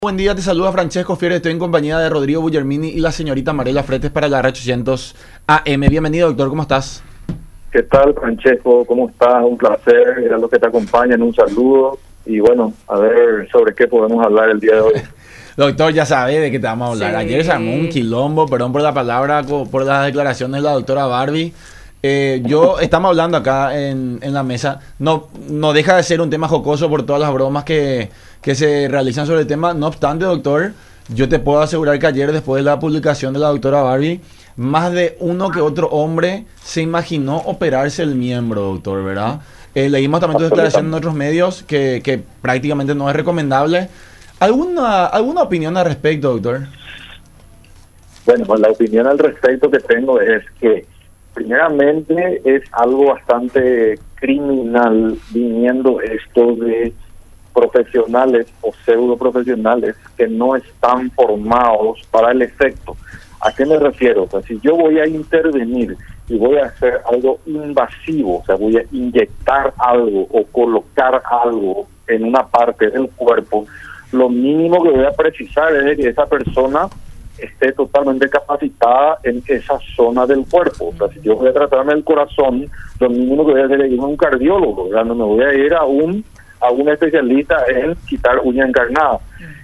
Buen día, te saluda Francesco Fiore, estoy en compañía de Rodrigo Bullermini y la señorita Mariela Fretes para la R800 AM. Bienvenido, doctor, ¿cómo estás? ¿Qué tal, Francesco? ¿Cómo estás? Un placer, a los que te acompañan, un saludo. Y bueno, a ver sobre qué podemos hablar el día de hoy. Doctor, ya sabe de qué te vamos a hablar. Sí. Ayer se armó un quilombo, perdón por la palabra, por las declaraciones de la doctora Barbie. Estamos hablando acá en la mesa, no deja de ser un tema jocoso por todas las bromas que se realizan sobre el tema. No obstante, doctor, yo te puedo asegurar que ayer, después de la publicación de la doctora Barbie, más de uno que otro hombre se imaginó operarse el miembro, doctor, ¿verdad? Leímos también tu declaración en otros medios que prácticamente no es recomendable. ¿Alguna opinión al respecto, doctor? Bueno, pues la opinión al respecto que tengo es que primeramente es algo bastante criminal viniendo esto de profesionales o pseudo profesionales que no están formados para el efecto. ¿A qué me refiero? O sea, si yo voy a intervenir y voy a hacer algo invasivo, o sea, voy a inyectar algo o colocar algo en una parte del cuerpo, lo mínimo que voy a precisar es que esa persona esté totalmente capacitada en esa zona del cuerpo. O sea, si yo voy a tratarme el corazón, lo mínimo que voy a hacer es ir a un cardiólogo, ¿verdad? No me voy a ir a un especialista en quitar uña encarnada.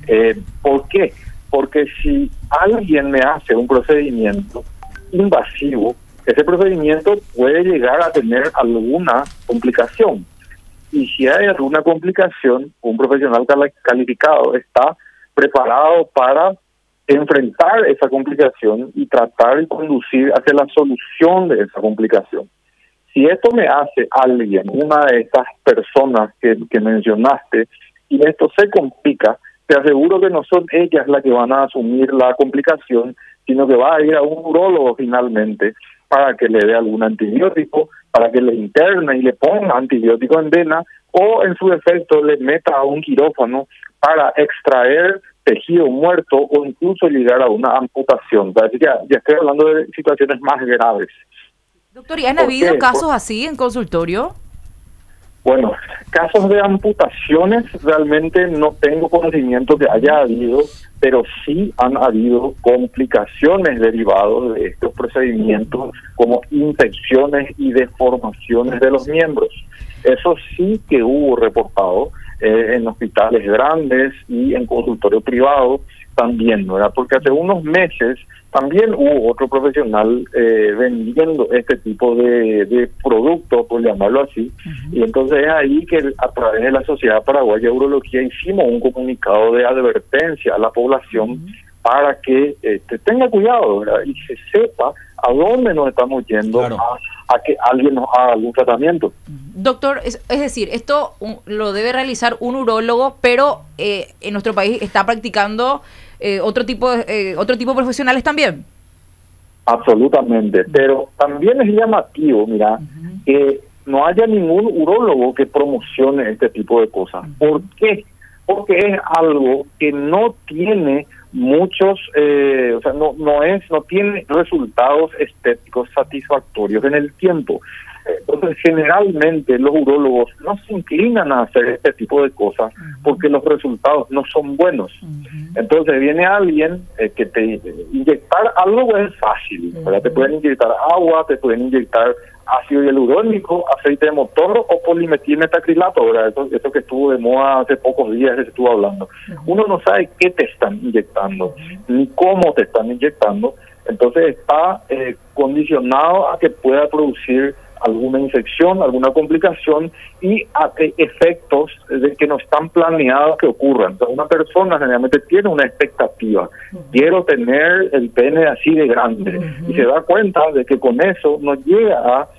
¿Por qué? Porque si alguien me hace un procedimiento invasivo, ese procedimiento puede llegar a tener alguna complicación. Y si hay alguna complicación, un profesional calificado está preparado para enfrentar esa complicación y tratar de conducir hacia la solución de esa complicación. Si esto me hace alguien, una de estas personas que mencionaste, y esto se complica, te aseguro que no son ellas las que van a asumir la complicación, sino que va a ir a un urólogo finalmente para que le dé algún antibiótico, para que le interne y le ponga antibiótico en vena, o en su defecto le meta a un quirófano para extraer tejido muerto o incluso llegar a una amputación. Ya estoy hablando de situaciones más graves. Doctor, ¿y han habido casos así en consultorio? Bueno, casos de amputaciones realmente no tengo conocimiento que haya habido, pero sí han habido complicaciones derivadas de estos procedimientos, como infecciones y deformaciones de los miembros. Eso sí que hubo reportado en hospitales grandes y en consultorio privado también, ¿verdad? Porque hace unos meses también hubo otro profesional vendiendo este tipo de producto, por llamarlo así, y entonces es ahí que a través de la Sociedad Paraguaya de Urología hicimos un comunicado de advertencia a la población para que tenga cuidado, ¿verdad? Y se sepa a dónde nos estamos yendo, claro, a que alguien nos haga algún tratamiento. Doctor, es decir, esto lo debe realizar un urólogo, pero en nuestro país está practicando otro tipo de profesionales también. Absolutamente, pero también es llamativo, mira, que no haya ningún urólogo que promocione este tipo de cosas. ¿Por qué? Porque es algo que no tiene muchos, o sea, no tiene resultados estéticos satisfactorios en el tiempo. Entonces, generalmente los urólogos no se inclinan a hacer este tipo de cosas porque los resultados no son buenos. Entonces, viene alguien que te inyectar algo es fácil, ¿verdad? Te pueden inyectar agua, te pueden inyectar ácido hialurónico, aceite de motor o polimetilmetacrilato, ¿verdad? Eso que estuvo de moda hace pocos días, que se estuvo hablando. Uno no sabe qué te están inyectando, ni cómo te están inyectando, entonces está condicionado a que pueda producir alguna infección, alguna complicación y a efectos de que no están planeados que ocurran. Entonces, una persona generalmente tiene una expectativa, quiero tener el pene así de grande, y se da cuenta de que con eso no llega a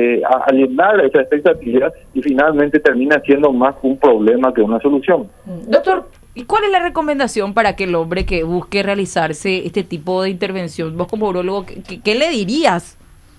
llenar esa expectativa y finalmente termina siendo más un problema que una solución. Doctor, ¿y cuál es la recomendación para que el hombre que busque realizarse este tipo de intervención? Vos como urólogo, ¿qué le dirías?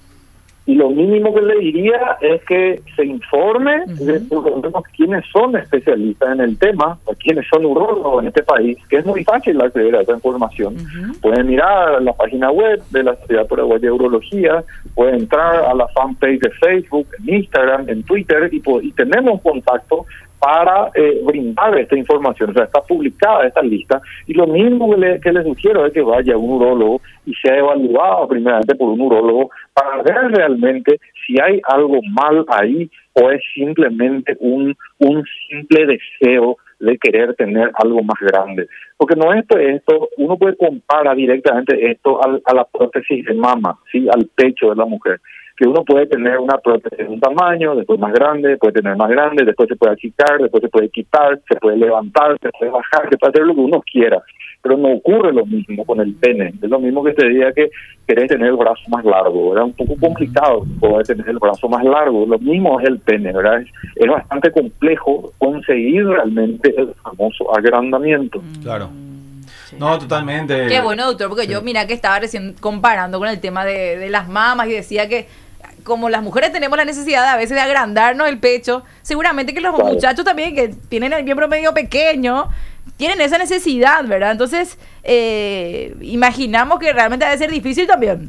Y lo mínimo que le diría es que se informe de por lo menos quiénes son especialistas en el tema, o quiénes son urólogos en este país, que es muy fácil acceder a esa información. Pueden mirar la página web de la Sociedad Paraguaya de Urología, pueden entrar a la fanpage de Facebook, en Instagram, en Twitter, y tenemos contacto para brindar esta información. O sea, está publicada esta lista, y lo mismo que le sugiero es que vaya a un urólogo y sea evaluado primeramente por un urólogo para ver realmente si hay algo mal ahí o es simplemente un simple deseo de querer tener algo más grande. Porque no es esto, uno puede comparar directamente esto a la prótesis de mama, ¿sí? Al pecho de la mujer, que uno puede tener una prótesis de un tamaño, después más grande, puede tener más grande, después se puede achicar, después se puede quitar, se puede levantar, se puede bajar, se puede hacer lo que uno quiera. Pero no ocurre lo mismo con el pene. Es lo mismo que te diga que querés tener el brazo más largo, ¿verdad? Un poco complicado poder tener el brazo más largo. Lo mismo es el pene, ¿verdad? Es bastante complejo conseguir realmente el famoso agrandamiento. Claro. No, totalmente. Qué bueno, doctor, porque yo, mira, que estaba recién comparando con el tema de las mamas y decía que como las mujeres tenemos la necesidad a veces de agrandarnos el pecho, seguramente que los muchachos también que tienen el miembro medio pequeño tienen esa necesidad, ¿verdad? Entonces, imaginamos que realmente debe ser difícil también.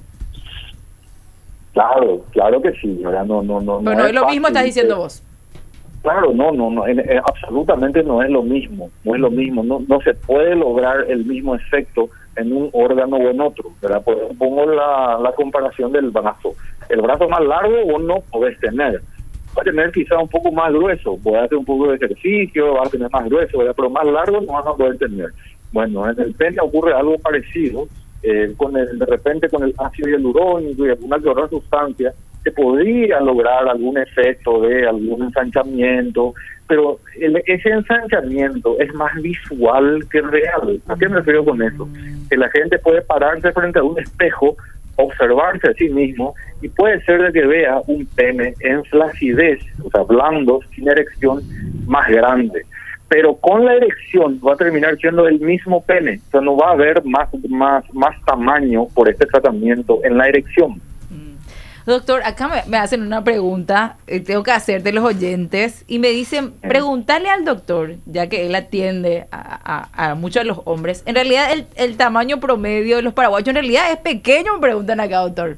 Claro que sí, ¿verdad? No. Pero no es lo mismo, estás diciendo vos. Claro, no, absolutamente no es lo mismo, no se puede lograr el mismo efecto en un órgano o en otro, ¿verdad? Pongo la comparación del brazo. El brazo más largo vos no podés tener. Va a tener quizá un poco más grueso, podés hacer un poco de ejercicio, vas a tener más grueso, ¿verdad? Pero más largo no vas a poder tener. Bueno, en el pene ocurre algo parecido, de repente con el ácido hialurónico y alguna que otra sustancia, se podría lograr algún efecto de algún ensanchamiento, pero ese ensanchamiento es más visual que real. ¿A qué me refiero con eso? Que la gente puede pararse frente a un espejo, observarse a sí mismo, y puede ser de que vea un pene en flacidez, o sea, blando, sin erección, más grande. Pero con la erección va a terminar siendo el mismo pene, o sea, no va a haber más tamaño por este tratamiento en la erección. Doctor, acá me hacen una pregunta, tengo que hacer de los oyentes, y me dicen, preguntarle al doctor, ya que él atiende a muchos de los hombres, en realidad el tamaño promedio de los paraguayos en realidad es pequeño, me preguntan acá, doctor.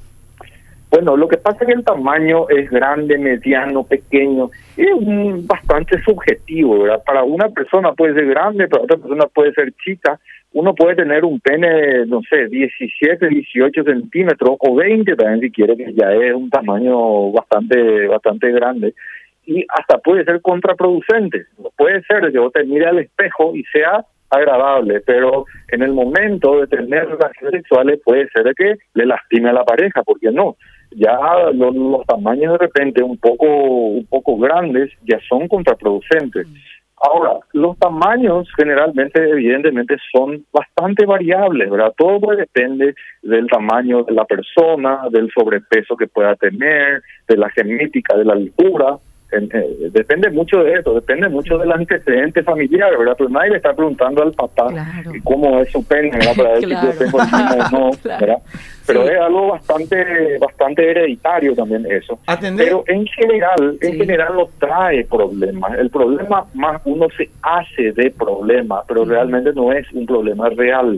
Bueno, lo que pasa es que el tamaño es grande, mediano, pequeño, es bastante subjetivo, ¿verdad? Para una persona puede ser grande, para otra persona puede ser chica. Uno puede tener un pene, no sé, 17, 18 centímetros o 20 también si quiere, que ya es un tamaño bastante grande, y hasta puede ser contraproducente. Puede ser que vos te mire al espejo y sea agradable, pero en el momento de tener relaciones sexuales puede ser de que le lastime a la pareja, porque no, ya los tamaños de repente un poco grandes ya son contraproducentes. Ahora, los tamaños generalmente, evidentemente, son bastante variables, ¿verdad? Todo depende del tamaño de la persona, del sobrepeso que pueda tener, de la genética, de la altura. Depende mucho de eso, depende mucho del antecedente familiar, ¿verdad? Pero nadie le está preguntando al papá cómo es su pene, ¿verdad? Para ver si yo tengo el mismo o no, ¿verdad? Pero es algo bastante hereditario también eso. Pero en general no trae problemas. El problema más uno se hace de problema, pero realmente no es un problema real.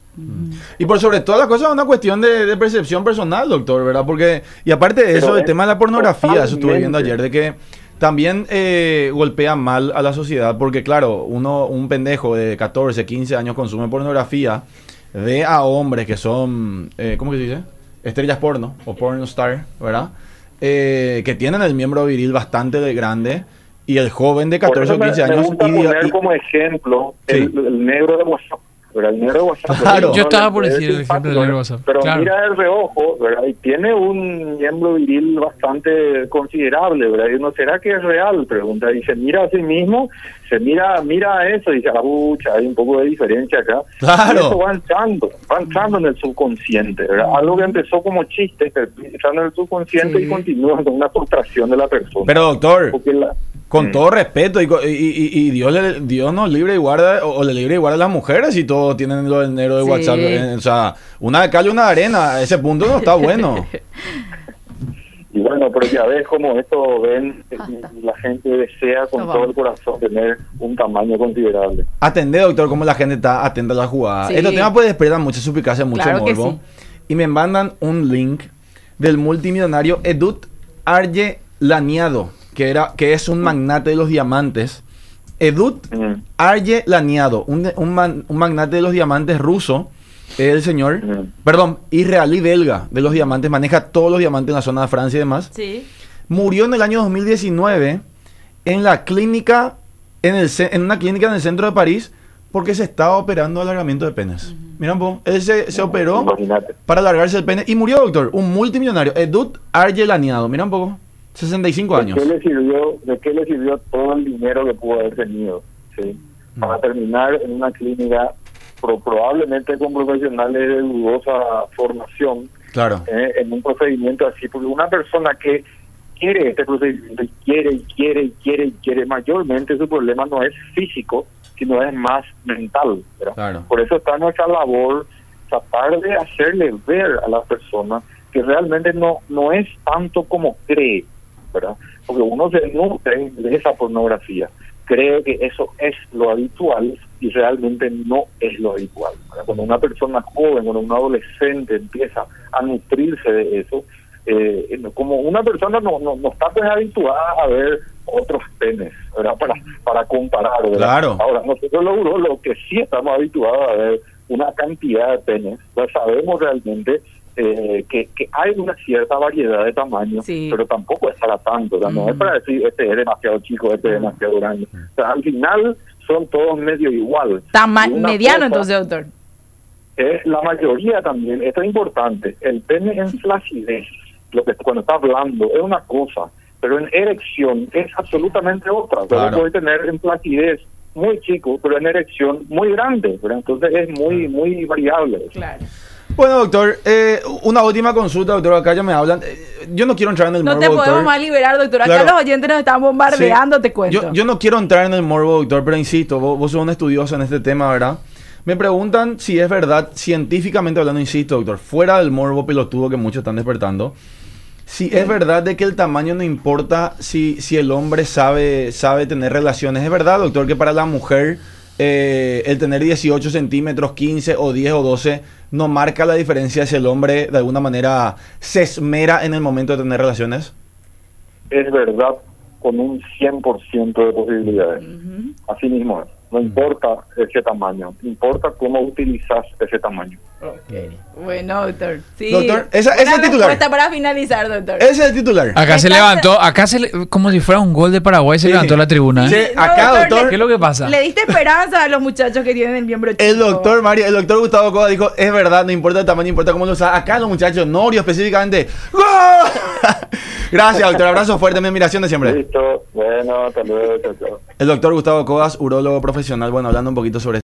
Y por sobre todas las cosas es una cuestión de percepción personal, doctor, ¿verdad? Porque, y aparte de eso, el tema de la pornografía, eso estuve viendo ayer, de que también golpea mal a la sociedad, porque claro, un pendejo de 14, 15 años consume pornografía, ve a hombres que son, ¿cómo que se dice? Estrellas porno, o porn star, ¿verdad? Que tienen el miembro viril bastante grande, y el joven de 14 o 15 años... Me gusta poner como ejemplo el negro de WhatsApp. Pero el negro de WhatsApp, claro. Yo estaba por decir el ejemplo del negro de WhatsApp. Pero claro. Mira el reojo, ¿verdad? Y tiene un miembro viril bastante considerable, ¿verdad? Y uno, ¿será que es real? Pregunta. Y se mira a sí mismo, mira a eso y dice, pucha, hay un poco de diferencia acá. Claro. Y eso va entrando en el subconsciente, ¿verdad? Algo que empezó como chiste, entrando en el subconsciente y continúa con una frustración de la persona. Pero doctor... Con todo respeto, y Dios nos libre y guarda, o le libre y guarda a las mujeres, y todos tienen lo del negro de WhatsApp. O sea, una de cal y una de arena, a ese punto no está bueno. Y bueno, pero ya ves como esto la gente desea con todo el corazón tener un tamaño considerable. Atendé, doctor, cómo la gente está atenta a la jugada. Sí. Estos temas puede despertar mucha suspicacia, mucho morbo. Sí. Y me mandan un link del multimillonario Edut Argelaniado. que es un magnate de los diamantes. Edut Arjelaniado, un magnate de los diamantes ruso, el señor, perdón, israelí belga de los diamantes, maneja todos los diamantes en la zona de Francia y demás. Sí. Murió en el año 2019 en la clínica, en una clínica en el centro de París, porque se estaba operando alargamiento de penes. Mira un poco, él se operó para alargarse el pene y murió, doctor, un multimillonario, Edut Arjelaniado, mira un poco. 65 años. ¿De qué le sirvió todo el dinero que pudo haber tenido? ¿Sí? Para terminar en una clínica probablemente con profesionales de dudosa formación, claro, en un procedimiento así, porque una persona que quiere este procedimiento y quiere, mayormente su problema no es físico, sino es más mental, ¿verdad? Claro. Por eso está nuestra labor tratar de hacerle ver a la persona que realmente no es tanto como cree, ¿verdad? Porque uno se nutre de esa pornografía, cree que eso es lo habitual y realmente no es lo habitual, ¿verdad? Cuando una persona joven, cuando un adolescente empieza a nutrirse de eso, como una persona no está pues habituada a ver otros penes, ¿verdad? Para comparar, ¿verdad? Claro. Ahora, nosotros lo que sí estamos habituados a ver una cantidad de penes, pues sabemos realmente que hay una cierta variedad de tamaños, sí, pero tampoco es para tanto, ¿verdad? No es para decir este es demasiado chico, este es demasiado grande. O sea, al final son todos medio igual. Mediano entonces, doctor. La mayoría también, esto es importante, el pene en flacidez, lo que cuando está hablando es una cosa, pero en erección es absolutamente otra. Claro. Puede tener en flacidez muy chico, pero en erección muy grande, ¿verdad? Entonces es muy variable. Claro. Bueno, doctor, una última consulta, doctor, acá ya me hablan. Yo no quiero entrar en el morbo, doctor. No te podemos más liberar, doctor. Acá los oyentes nos están bombardeando, sí, te cuento. Yo no quiero entrar en el morbo, doctor, pero insisto, vos sos un estudioso en este tema, ¿verdad? Me preguntan si es verdad, científicamente hablando, insisto, doctor, fuera del morbo pelotudo que muchos están despertando, si es verdad de que el tamaño no importa si el hombre sabe tener relaciones. ¿Es verdad, doctor, que para la mujer el tener 18 centímetros, 15 o 10 o 12 no marca la diferencia si el hombre de alguna manera se esmera en el momento de tener relaciones? Es verdad, con un 100% de posibilidades. Así mismo es. No importa ese tamaño, importa cómo utilizas ese tamaño. Okay. Bueno, doctor. Sí. Doctor, ese es el titular. Está para finalizar, doctor. Ese es el titular. Acá se levantó, como si fuera un gol de Paraguay, se levantó la tribuna. Sí, acá, doctor. ¿Qué es lo que pasa? Le diste esperanza a los muchachos que tienen el miembro chico. El doctor Gustavo Coda dijo, es verdad, no importa el tamaño, importa cómo lo usas. Acá los muchachos, Norio específicamente. Gracias, doctor. Abrazo fuerte, mi admiración de siempre. Listo. Bueno, hasta luego. El doctor Gustavo Codas, urólogo profesional, bueno, hablando un poquito sobre